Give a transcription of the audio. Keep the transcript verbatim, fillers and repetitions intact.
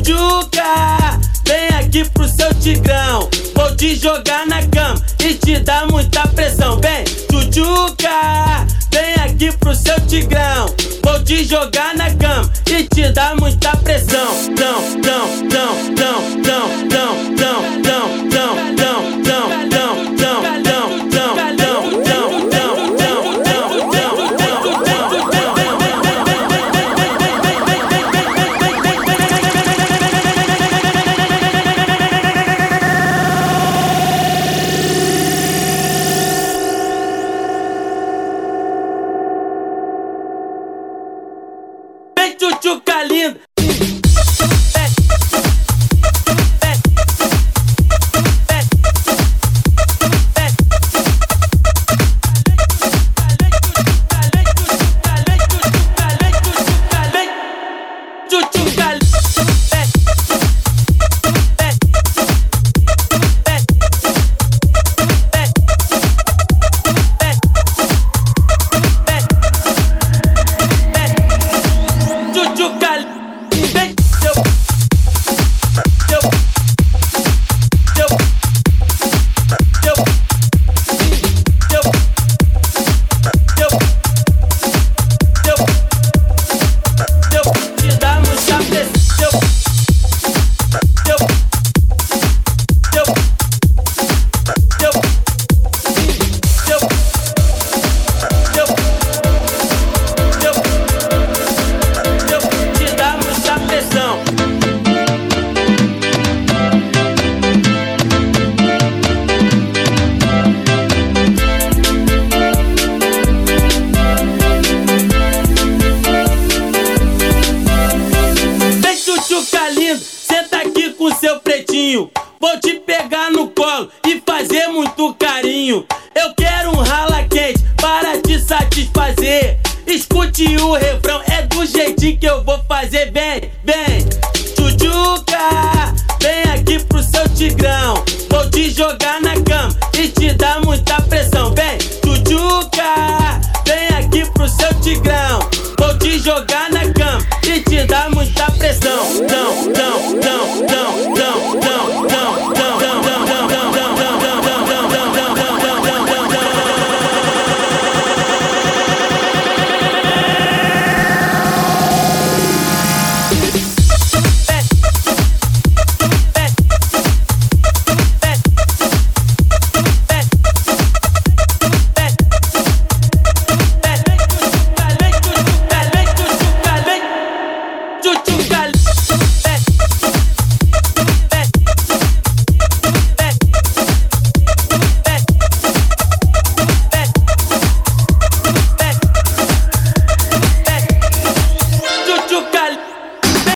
Tchutchuca, vem aqui pro seu tigrão. Vou te jogar na cama e te dar muita pressão. Vem, tchutchuca, vem aqui pro seu tigrão. Vou te jogar na cama e te dar muita pressão. Tão, tão, tão, tão, tão, tão, tão, tão, tão, tão, tão, tão, tão, tão, tão, tchutchuca linda. Senta aqui com seu pretinho, vou te pegar no colo e fazer muito carinho. Eu quero um rala quente para te satisfazer. Escute o refrão, é do jeitinho que eu vou fazer. Vem, vem, tchutchuca, vem aqui pro seu tigrão. Vou te jogar na cama e te dar muita pressão. Vem, tchutchuca, vem aqui pro seu tigrão. Vou te jogar na cama e te dar muita pressão. Não, não, não, não.